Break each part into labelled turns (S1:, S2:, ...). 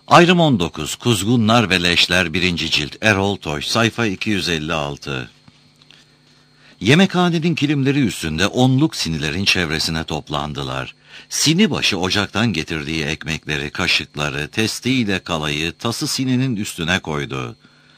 S1: Ayrım 19, Kuzgunlar ve Leşler 1. cilt, Erol Toş, sayfa 256. Yemekhanenin kilimleri üstünde onluk sinilerin çevresine toplandılar. Sini başı ocaktan getirdiği ekmekleri, kaşıkları, testiyle kalayı tası sininin üstüne koydu.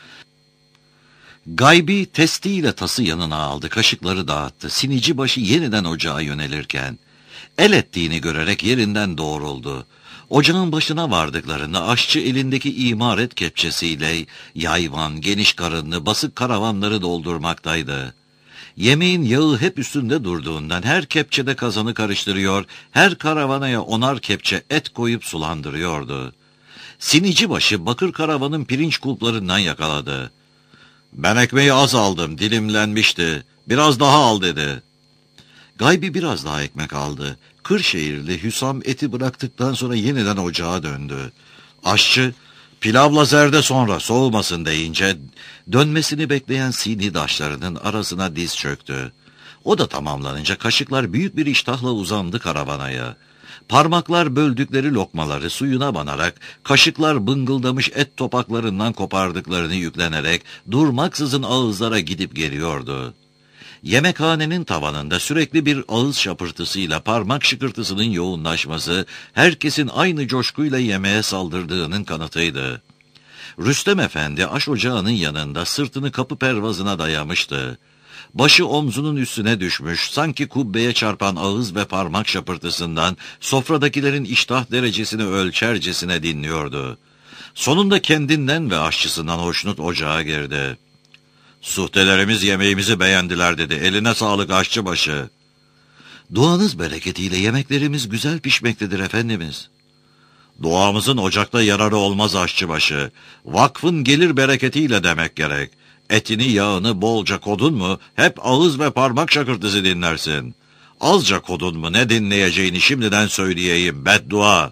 S1: Gaybi testiyle tası yanına aldı, kaşıkları dağıttı. Sinici başı yeniden ocağa yönelirken el ettiğini görerek yerinden doğruldu. Ocağın başına vardıklarında aşçı elindeki imaret kepçesiyle yayvan, geniş karınlı, basık karavanları doldurmaktaydı. Yemeğin yağı hep üstünde durduğundan her kepçede kazanı karıştırıyor, her karavanaya 10'ar kepçe et koyup sulandırıyordu. Sinici başı bakır karavanın pirinç kulplarından yakaladı. "Ben ekmeği az aldım, dilimlenmişti. Biraz daha al," dedi. Gaybi biraz daha ekmek aldı. Kırşehirli Hüsam eti bıraktıktan sonra yeniden ocağa döndü. Aşçı, "Pilavla zerde sonra soğumasın," deyince dönmesini bekleyen sini daşlarının arasına diz çöktü. O da tamamlanınca kaşıklar büyük bir iştahla uzandı karavanaya. Parmaklar böldükleri lokmaları suyuna banarak, kaşıklar bıngıldamış et topaklarından kopardıklarını yüklenerek durmaksızın ağızlara gidip geliyordu. Yemekhanenin tavanında sürekli bir ağız şapırtısıyla parmak şıkırtısının yoğunlaşması, herkesin aynı coşkuyla yemeğe saldırdığının kanıtıydı. Rüstem Efendi aş ocağının yanında sırtını kapı pervazına dayamıştı. Başı omzunun üstüne düşmüş, sanki kubbeye çarpan ağız ve parmak şapırtısından sofradakilerin iştah derecesini ölçercesine dinliyordu. Sonunda kendinden ve aşçısından hoşnut ocağa girdi. "Suhtelerimiz yemeğimizi beğendiler," dedi. "Eline sağlık aşçıbaşı." "Duanız bereketiyle yemeklerimiz güzel pişmektedir efendimiz." "Duamızın ocakta yararı olmaz aşçıbaşı. Vakfın gelir bereketiyle demek gerek. Etini yağını bolca kodun mu hep ağız ve parmak şakırtısı dinlersin. Azca kodun mu ne dinleyeceğini şimdiden söyleyeyim, beddua."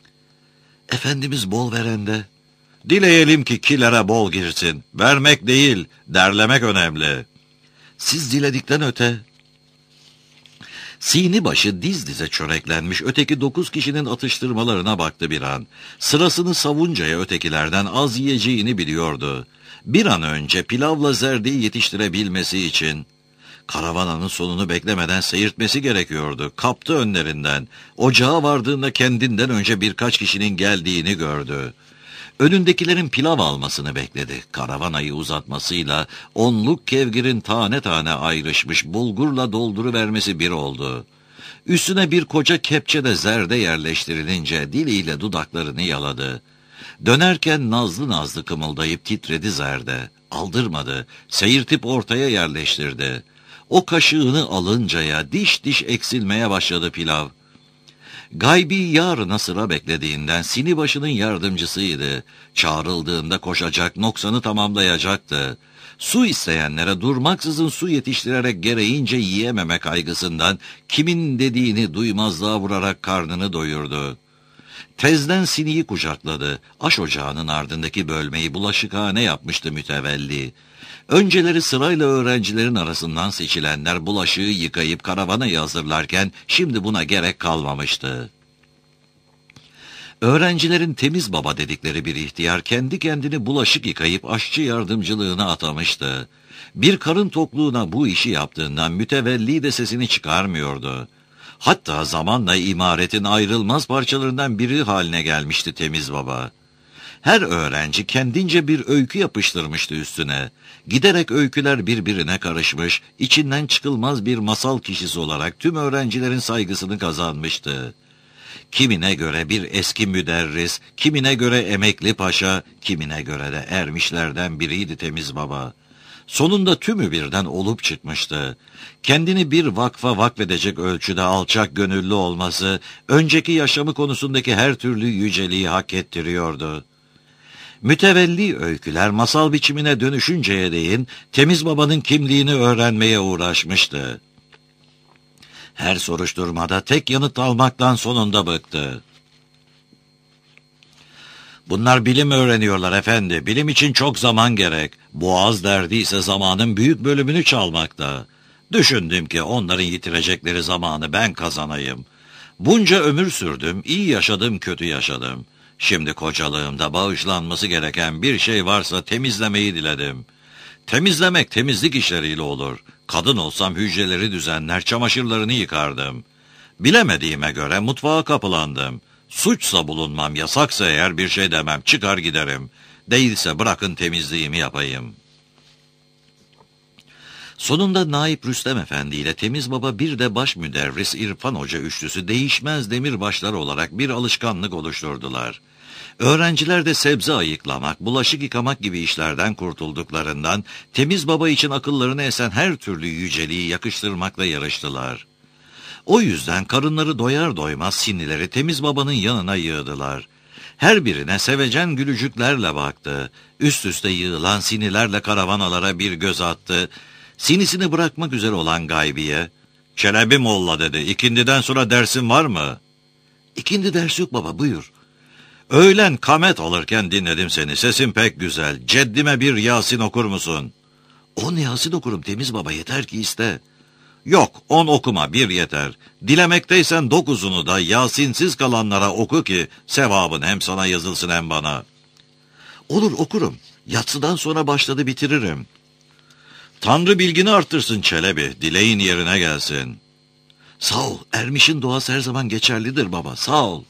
S1: "Efendimiz bol verende." "Dileyelim ki kilere bol girsin. Vermek değil, derlemek önemli." "Siz diledikten öte." Sini başı diz dize çöreklenmiş öteki 9 kişinin atıştırmalarına baktı bir an. Sırasını savuncaya ötekilerden az yiyeceğini biliyordu. Bir an önce pilavla zerdeyi yetiştirebilmesi için karavananın sonunu beklemeden seyirtmesi gerekiyordu. Kaptı önlerinden. Ocağa vardığında kendinden önce birkaç kişinin geldiğini gördü. Önündekilerin pilav almasını bekledi. Karavanayı uzatmasıyla onluk kevgirin tane tane ayrışmış bulgurla dolduruvermesi bir oldu. Üstüne bir koca kepçe de zerde yerleştirilince diliyle dudaklarını yaladı. Dönerken nazlı nazlı kımıldayıp titredi zerde. Aldırmadı, seyirtip ortaya yerleştirdi. O kaşığını alıncaya diş diş eksilmeye başladı pilav. Gaybi yarına sıra beklediğinden sini başının yardımcısıydı. Çağrıldığında koşacak, noksanı tamamlayacaktı. Su isteyenlere durmaksızın su yetiştirerek gereğince yiyememe kaygısından kimin dediğini duymazlığa vurarak karnını doyurdu. Tezden siniyi kucakladı. Aş ocağının ardındaki bölmeyi bulaşıkhane yapmıştı mütevelli. Önceleri sırayla öğrencilerin arasından seçilenler bulaşığı yıkayıp karavanayı hazırlarken şimdi buna gerek kalmamıştı. Öğrencilerin temiz baba dedikleri bir ihtiyar kendi kendini bulaşık yıkayıp aşçı yardımcılığına atamıştı. Bir karın tokluğuna bu işi yaptığından mütevelli de sesini çıkarmıyordu. Hatta zamanla imaretin ayrılmaz parçalarından biri haline gelmişti temiz baba. Her öğrenci kendince bir öykü yapıştırmıştı üstüne. Giderek öyküler birbirine karışmış, içinden çıkılmaz bir masal kişisi olarak tüm öğrencilerin saygısını kazanmıştı. Kimine göre bir eski müderris, kimine göre emekli paşa, kimine göre de ermişlerden biriydi temiz baba. Sonunda tümü birden olup çıkmıştı. Kendini bir vakfa vakfedecek ölçüde alçak gönüllü olması, önceki yaşamı konusundaki her türlü yüceliği hak ettiriyordu. Mütevelli öyküler masal biçimine dönüşünceye değin temiz babanın kimliğini öğrenmeye uğraşmıştı. Her soruşturmada tek yanıt almaktan sonunda bıktı. "Bunlar bilim öğreniyorlar efendi. Bilim için çok zaman gerek. Boğaz derdi ise zamanın büyük bölümünü çalmakta. Düşündüm ki onların yitirecekleri zamanı ben kazanayım. Bunca ömür sürdüm, iyi yaşadım, kötü yaşadım. Şimdi kocalığımda bağışlanması gereken bir şey varsa temizlemeyi diledim. Temizlemek temizlik işleriyle olur. Kadın olsam hücreleri düzenler, çamaşırlarını yıkardım. Bilemediğime göre mutfağa kapılandım. Suçsa bulunmam, yasaksa eğer bir şey demem, çıkar giderim. Değilse bırakın temizliğimi yapayım. Sonunda Naip Rüstem Efendi ile Temiz Baba bir de baş müderris İrfan Hoca üçlüsü değişmez demirbaşlar olarak bir alışkanlık oluşturdular. Öğrenciler de sebze ayıklamak, bulaşık yıkamak gibi işlerden kurtulduklarından Temiz Baba için akıllarını esen her türlü yüceliği yakıştırmakla yarıştılar. O yüzden karınları doyar doymaz sinnileri Temiz Baba'nın yanına yığdılar. Her birine sevecen gülücüklerle baktı. Üst üste yığılan sinilerle karavanalara bir göz attı. Sinisini bırakmak üzere olan Gaybi'ye, "Çelebi Molla," dedi, "ikindiden sonra dersin var mı?" "İkindi ders yok baba, buyur." "Öğlen kamet alırken dinledim seni, sesin pek güzel. Ceddime bir Yasin okur musun?" "On Yasin okurum Temiz Baba, yeter ki iste." "Yok, 10 okuma, bir yeter. Dilemekteysen 9'unu da Yasinsiz kalanlara oku ki sevabın hem sana yazılsın hem bana." "Olur, okurum. Yatsıdan sonra başladı bitiririm." "Tanrı bilgini arttırsın Çelebi, dileğin yerine gelsin." "Sağ ol, ermişin duası her zaman geçerlidir baba, sağ ol."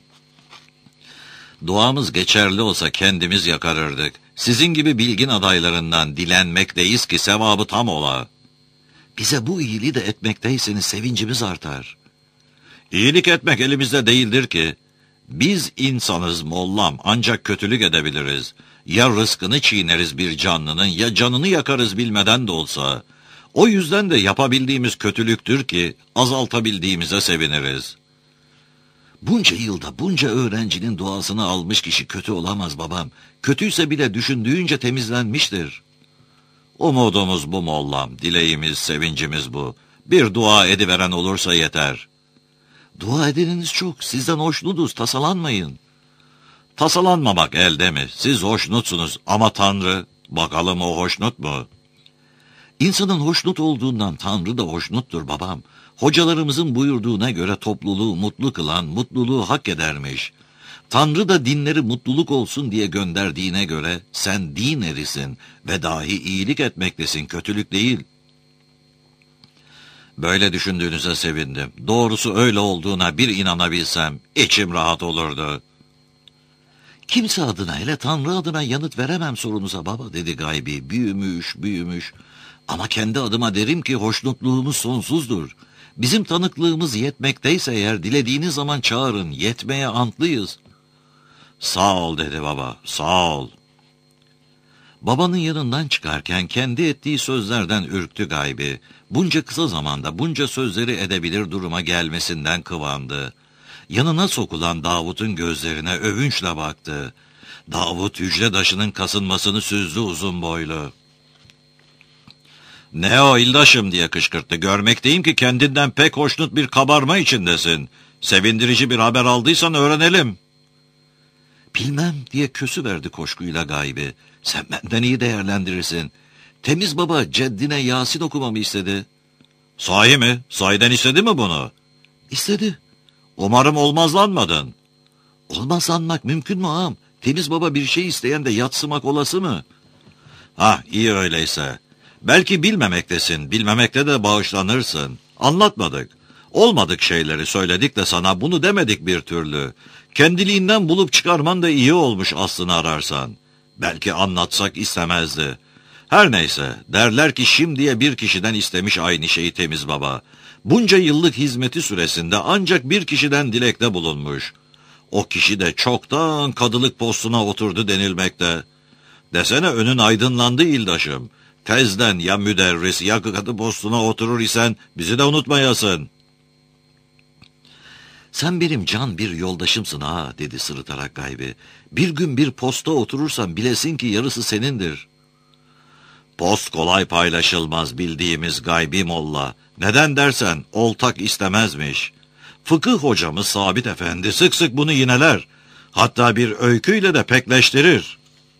S1: "Duamız geçerli olsa kendimiz yakarırdık. Sizin gibi bilgin adaylarından dilenmekteyiz ki sevabı tam ola." "Bize bu iyiliği de etmekteyseniz sevincimiz artar." "İyilik etmek elimizde değildir ki. Biz insanız mollam, ancak kötülük edebiliriz. Ya rızkını çiğneriz bir canlının, ya canını yakarız bilmeden de olsa. O yüzden de yapabildiğimiz kötülüktür ki azaltabildiğimize seviniriz." "Bunca yılda bunca öğrencinin duasını almış kişi kötü olamaz babam. Kötüyse bile düşündüğünce temizlenmiştir." "Umudumuz bu mollam, dileğimiz, sevincimiz bu. Bir dua ediveren olursa yeter." "Dua edeniniz çok, sizden hoşnutuz, tasalanmayın." "Tasalanmamak elde mi? Siz hoşnutsunuz ama Tanrı, bakalım o hoşnut mu?" "İnsanın hoşnut olduğundan Tanrı da hoşnuttur babam. Hocalarımızın buyurduğuna göre topluluğu mutlu kılan mutluluğu hak edermiş. Tanrı da dinleri mutluluk olsun diye gönderdiğine göre sen din erisin ve dahi iyilik etmektesin, kötülük değil." "Böyle düşündüğünüze sevindim. Doğrusu öyle olduğuna bir inanabilsem içim rahat olurdu." "Kimse adına, hele Tanrı adına yanıt veremem sorunuza baba," dedi Gaybi, büyümüş. "Ama kendi adıma derim ki hoşnutluğumuz sonsuzdur. Bizim tanıklığımız yetmekteyse eğer dilediğiniz zaman çağırın, yetmeye antlıyız." "Sağ ol," dedi baba, "sağ ol." Babanın yanından çıkarken kendi ettiği sözlerden ürktü Gaybi. Bunca kısa zamanda bunca sözleri edebilir duruma gelmesinden kıvandı. Yanına sokulan Davut'un gözlerine övünçle baktı. Davut hücre taşının kasınmasını süzdü uzun boylu. "Ne o ildaşım?" diye kışkırttı. "Görmekteyim ki kendinden pek hoşnut bir kabarma içindesin. Sevindirici bir haber aldıysan öğrenelim." "Bilmem," diye kösüverdi koşkuyla Gaybi. "Sen benden iyi değerlendirirsin. Temiz Baba ceddine Yasin okumamı istedi." "Sahi mi? Sahiden istedi mi bunu?" "İstedi." "Umarım olmazlanmadın." "Olmazlanmak mümkün mü ağam? Temiz Baba bir şey isteyen de yatsımak olası mı?" İyi öyleyse. Belki bilmemektesin, bilmemekte de bağışlanırsın. Anlatmadık. Olmadık şeyleri söyledik de sana bunu demedik bir türlü. Kendiliğinden bulup çıkarman da iyi olmuş aslını ararsan. Belki anlatsak istemezdi. Her neyse, derler ki şimdiye bir kişiden istemiş aynı şeyi Temiz Baba. Bunca yıllık hizmeti süresinde ancak bir kişiden dilekte bulunmuş. O kişi de çoktan kadılık postuna oturdu denilmekte. Desene önün aydınlandı ildaşım. Tezden ya müderris ya kadı postuna oturur isen bizi de unutmayasın." "Sen benim can bir yoldaşımsın ha," dedi sırıtarak Gaybi. "Bir gün bir posta oturursan bilesin ki yarısı senindir." "Post kolay paylaşılmaz bildiğimiz Gaybi Molla. Neden dersen oltak istemezmiş. Fıkıh hocamız Sabit Efendi sık sık bunu yineler. Hatta bir öyküyle de pekleştirir.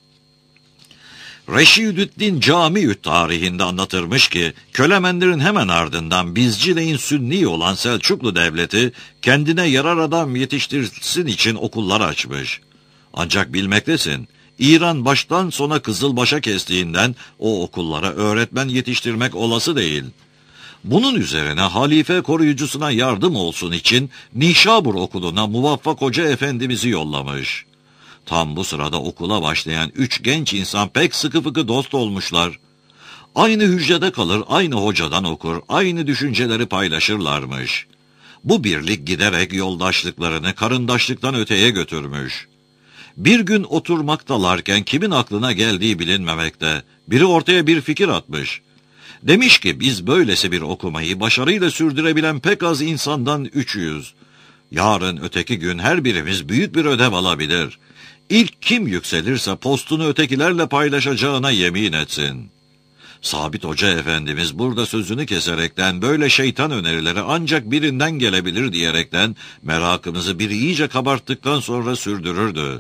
S1: Reşidüddin Camiü't tarihinde anlatırmış ki, Kölemendir'in hemen ardından Bizcileyin Sünni olan Selçuklu Devleti kendine yarar adam yetiştirsin için okullar açmış. Ancak bilmektesin, İran baştan sona Kızılbaş'a kestiğinden o okullara öğretmen yetiştirmek olası değil. Bunun üzerine halife koruyucusuna yardım olsun için Nişabur okuluna Muvaffak Hoca Efendimiz'i yollamış. Tam bu sırada okula başlayan 3 genç insan pek sıkı fıkı dost olmuşlar. Aynı hücrede kalır, aynı hocadan okur, aynı düşünceleri paylaşırlarmış. Bu birlik giderek yoldaşlıklarını karındaşlıktan öteye götürmüş. Bir gün oturmaktalarken kimin aklına geldiği bilinmemekte, biri ortaya bir fikir atmış. Demiş ki biz böylesi bir okumayı başarıyla sürdürebilen pek az insandan 300. Yarın öteki gün her birimiz büyük bir ödev alabilir. İlk kim yükselirse postunu ötekilerle paylaşacağına yemin etsin. Sabit Hoca Efendimiz burada sözünü keserekten böyle şeytan önerileri ancak birinden gelebilir diyerekten merakımızı bir iyice kabarttıktan sonra sürdürürdü.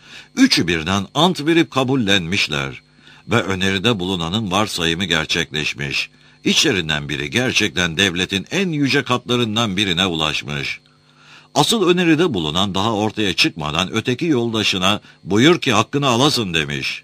S1: Üçü birden ant verip kabullenmişler ve öneride bulunanın varsayımı gerçekleşmiş. İçlerinden biri gerçekten devletin en yüce katlarından birine ulaşmış. Asıl öneride bulunan daha ortaya çıkmadan öteki yoldaşına buyur ki hakkını alasın demiş.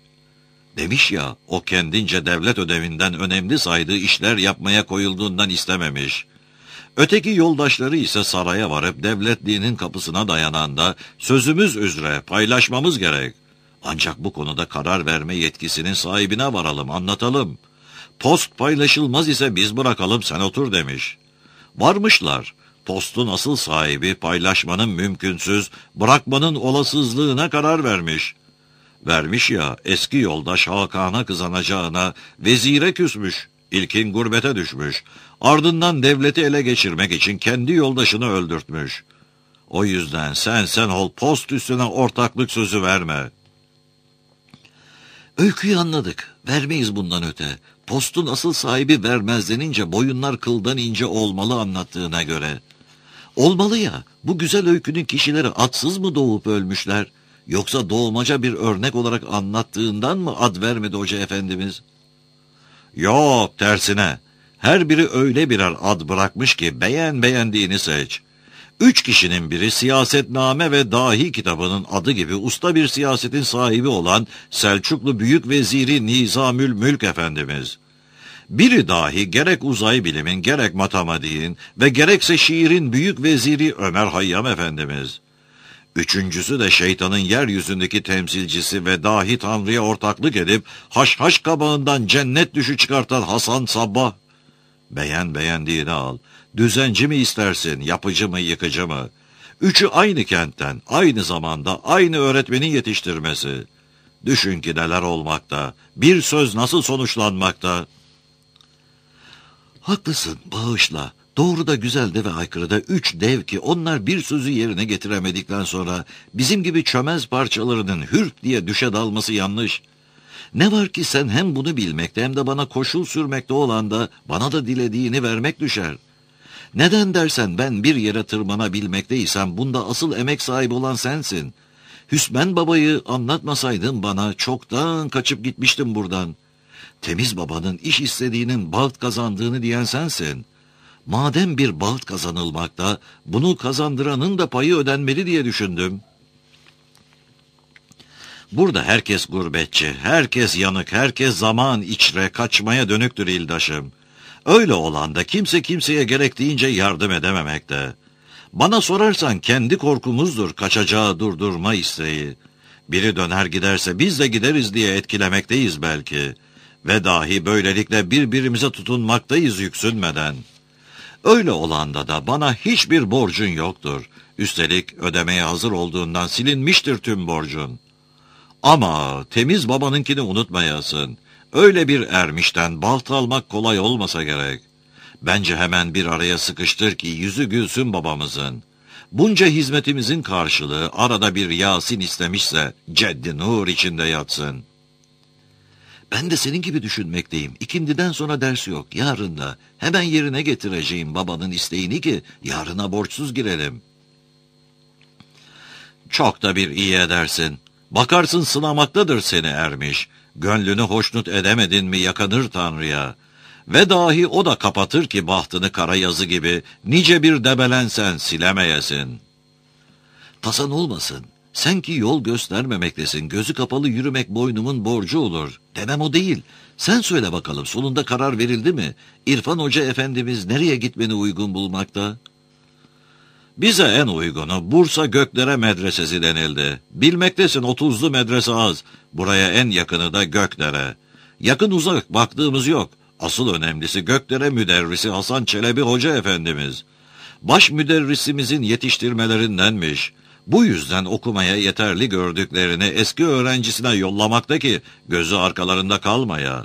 S1: Demiş ya, o kendince devlet ödevinden önemli saydığı işler yapmaya koyulduğundan istememiş. Öteki yoldaşları ise saraya varıp devletliğinin kapısına dayananda sözümüz üzere paylaşmamız gerek. Ancak bu konuda karar verme yetkisinin sahibine varalım, anlatalım. Post paylaşılmaz ise biz bırakalım sen otur demiş. Varmışlar. Postun asıl sahibi paylaşmanın mümkünsüz, bırakmanın olasızlığına karar vermiş. Vermiş ya, eski yoldaş Hakan'a kızanacağına vezire küsmüş, ilkin gurbete düşmüş, ardından devleti ele geçirmek için kendi yoldaşını öldürtmüş. O yüzden sen ol, post üstüne ortaklık sözü verme. Öyküyü anladık, vermeyiz bundan öte. Postun asıl sahibi vermez denince boyunlar kıldan ince olmalı anlattığına göre. Olmalı ya, bu güzel öykünün kişileri atsız mı doğup ölmüşler? Yoksa doğmaca bir örnek olarak anlattığından mı ad vermedi Hoca Efendimiz? Yok, tersine. Her biri öyle birer ad bırakmış ki beğendiğini seç. 3 kişinin biri Siyasetname ve Dahi kitabının adı gibi usta bir siyasetin sahibi olan Selçuklu Büyük Veziri Nizamül Mülk Efendimiz. Biri dahi gerek uzay bilimin, gerek matematiğin ve gerekse şiirin büyük veziri Ömer Hayyam Efendimiz. Üçüncüsü de şeytanın yeryüzündeki temsilcisi ve dahi Tanrı'ya ortaklık edip haşhaş kabağından cennet düşü çıkartan Hasan Sabbah. Beğendiğini al. Düzenci mi istersin, yapıcı mı, yıkıcı mı? Üçü aynı kentten, aynı zamanda, aynı öğretmenin yetiştirmesi. Düşün ki neler olmakta, bir söz nasıl sonuçlanmakta? Haklısın, bağışla. Doğru da güzel de ve aykırı da 3 dev ki onlar bir sözü yerine getiremedikten sonra bizim gibi çömez parçalarının hürp diye düşe dalması yanlış. Ne var ki sen hem bunu bilmekte hem de bana koşul sürmekte olan da bana da dilediğini vermek düşer. Neden dersen ben bir yere tırmanabilmekteysem bunda asıl emek sahibi olan sensin. Hüsmen babayı anlatmasaydın bana çoktan kaçıp gitmiştim buradan. Temiz babanın iş istediğinin baht kazandığını diyen sensin. Madem bir baht kazanılmakta, bunu kazandıranın da payı ödenmeli diye düşündüm. Burada herkes gurbetçi, herkes yanık, herkes zaman içre kaçmaya dönüktür ildaşım. Öyle olan da kimse kimseye gerektiğince yardım edememekte. Bana sorarsan kendi korkumuzdur kaçacağı durdurma isteği. Biri döner giderse biz de gideriz diye etkilemekteyiz belki. Ve dahi böylelikle birbirimize tutunmaktayız yüksünmeden. Öyle olanda da bana hiçbir borcun yoktur. Üstelik ödemeye hazır olduğundan silinmiştir tüm borcun. Ama temiz babanınkini unutmayasın. Öyle bir ermişten baht almak kolay olmasa gerek. Bence hemen bir araya sıkıştır ki yüzü gülsün babamızın. Bunca hizmetimizin karşılığı arada bir Yasin istemişse ceddi nur içinde yatsın. Ben de senin gibi düşünmekteyim. İkindiden sonra ders yok. Yarın da hemen yerine getireceğim babanın isteğini ki yarına borçsuz girelim. Çok da bir iyi edersin. Bakarsın sınamaktadır seni ermiş. Gönlünü hoşnut edemedin mi yakanır Tanrı'ya. Ve dahi o da kapatır ki bahtını kara yazı gibi nice bir debelensen silemeyesin. Tasan olmasın. Sen ki yol göstermemektesin, gözü kapalı yürümek boynumun borcu olur. Demem o değil. Sen söyle bakalım, sonunda karar verildi mi? İrfan Hoca Efendimiz nereye gitmeni uygun bulmakta? Bize en uygunu Bursa Gökdere Medresesi denildi. Bilmektesin 30'lu medrese az. Buraya en yakını da Gökdere. Yakın uzak baktığımız yok. Asıl önemlisi Gökdere müderrisi Hasan Çelebi Hoca Efendimiz. Baş müderrisimizin yetiştirmelerindenmiş. Bu yüzden okumaya yeterli gördüklerini eski öğrencisine yollamakta ki gözü arkalarında kalmaya.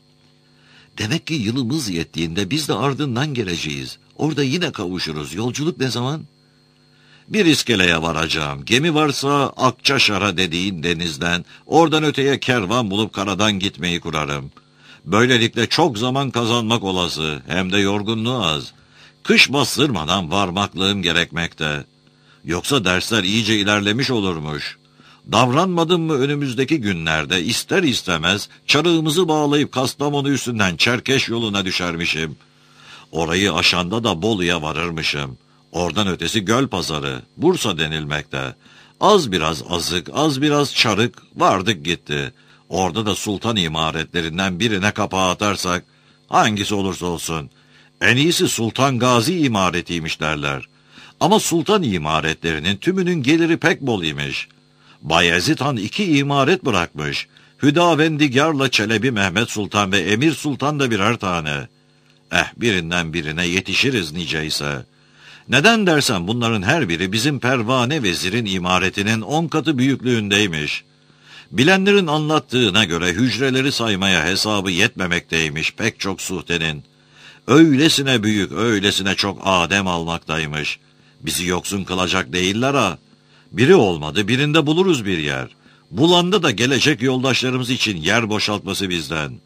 S1: Demek ki yılımız yettiğinde biz de ardından geleceğiz. Orada yine kavuşuruz. Yolculuk ne zaman? Bir iskeleye varacağım. Gemi varsa Akçaşar'a dediğin denizden, oradan öteye kervan bulup karadan gitmeyi kurarım. Böylelikle çok zaman kazanmak olası, hem de yorgunluğu az. Kış bastırmadan varmaklığım gerekmekte. Yoksa dersler iyice ilerlemiş olurmuş. Davranmadım mı önümüzdeki günlerde ister istemez çarığımızı bağlayıp Kastamonu üstünden Çerkeş yoluna düşermişim. Orayı aşanda da Bolu'ya varırmışım. Oradan ötesi Gölpazarı, Bursa denilmekte. Az biraz azık, az biraz çarık, vardık gitti. Orada da sultan imaretlerinden birine kapağı atarsak, hangisi olursa olsun, en iyisi Sultan Gazi imaretiymiş derler. Ama sultan imaretlerinin tümünün geliri pek bol imiş. Bayezid Han 2 imaret bırakmış. Hüdavendigar'la Çelebi Mehmet Sultan ve Emir Sultan da birer tane. Birinden birine yetişiriz niceyse. Neden dersen bunların her biri bizim pervane vezirin imaretinin 10 katı büyüklüğündeymiş. Bilenlerin anlattığına göre hücreleri saymaya hesabı yetmemekteymiş pek çok suhtenin. Öylesine büyük, öylesine çok Adem almaktaymış. Bizi yoksun kılacak değiller ha. Biri olmadı, birinde buluruz bir yer. Bulanda da gelecek yoldaşlarımız için yer boşaltması bizden.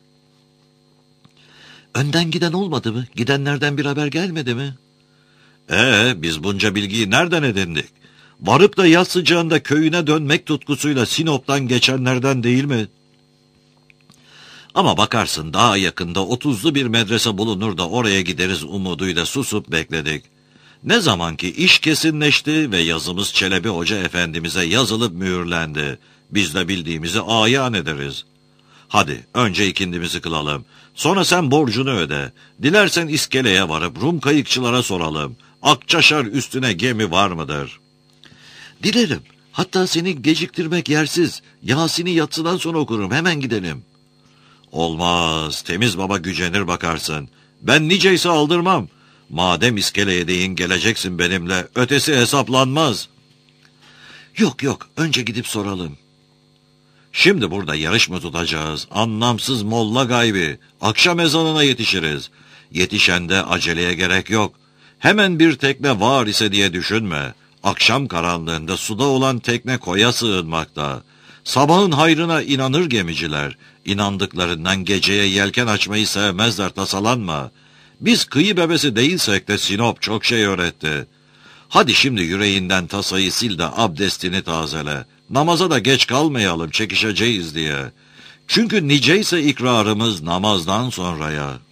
S1: Önden giden olmadı mı? Gidenlerden bir haber gelmedi mi? Biz bunca bilgiyi nereden edindik? Varıp da yaz sıcağında köyüne dönmek tutkusuyla Sinop'tan geçenlerden değil mi? Ama bakarsın daha yakında 30'lu bir medrese bulunur da oraya gideriz umuduyla susup bekledik. Ne zaman ki iş kesinleşti ve yazımız Çelebi Hoca Efendimiz'e yazılıp mühürlendi. Biz de bildiğimizi ayan ederiz. Hadi önce ikindimizi kılalım. Sonra sen borcunu öde. Dilersen iskeleye varıp Rum kayıkçılara soralım. Akçaşar üstüne gemi var mıdır? Dilerim. Hatta seni geciktirmek yersiz. Yasin'i yatsıdan sonra okurum. Hemen gidelim. Olmaz. Temiz baba gücenir bakarsın. Ben niceyse aldırmam. Madem iskeleye değin geleceksin benimle. Ötesi hesaplanmaz. Yok. Önce gidip soralım. Şimdi burada yarış mı tutacağız? Anlamsız molla gaybi. Akşam ezanına yetişiriz. Yetişende aceleye gerek yok. Hemen bir tekne var ise diye düşünme. Akşam karanlığında suda olan tekne koya sığınmakta. Sabahın hayrına inanır gemiciler. İnandıklarından geceye yelken açmayı sevmezler, tasalanma. Biz kıyı bebesi değilsek de Sinop çok şey öğretti. Hadi şimdi yüreğinden tasayı sil de abdestini tazele. Namaza da geç kalmayalım, çekişeceğiz diye. Çünkü niceyse ikrarımız namazdan sonraya.